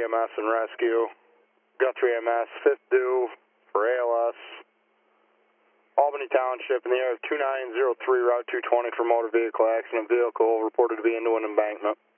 EMS and rescue. Guthrie EMS, 5th due for ALS. Albany Township in the area of 2903, Route 220 for motor vehicle accident. Vehicle reported to be into an embankment.